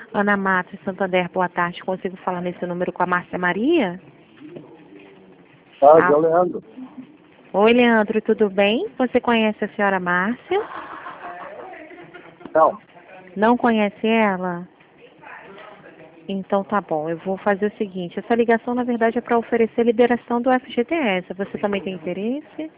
Ana Matos, Santander, boa tarde. Consigo falar nesse número com a Márcia Maria? Tarde, Leandro. Oi, Leandro, tudo bem? Você conhece a senhora Márcia? Não. Não conhece ela? Então tá bom, eu vou fazer o seguinte, essa ligação na verdade é para oferecer liberação do FGTS. Você também tem interesse?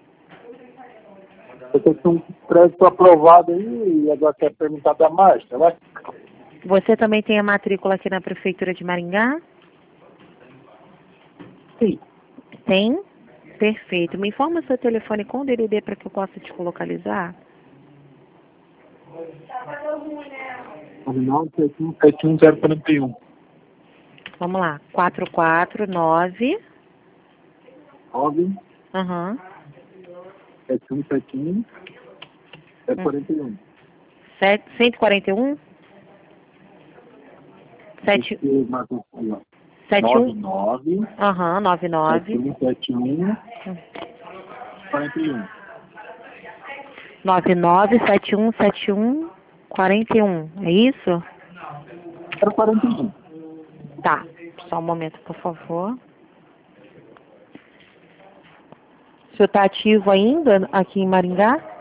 Você tem um crédito aprovado aí e agora quer perguntar da Márcia, né? Você também tem a matrícula aqui na Prefeitura de Maringá? Sim. Tem? Perfeito. Me informa seu telefone com o DDD para que eu possa te localizar? Não, 71041. Vamos lá. 449. 9 Aham. 7171 41. 141? 71? 99 Aham, 99. 7171 41. 99717141. É isso? Era 41. Tá. Só um momento, por favor. O senhor está ativo ainda aqui em Maringá?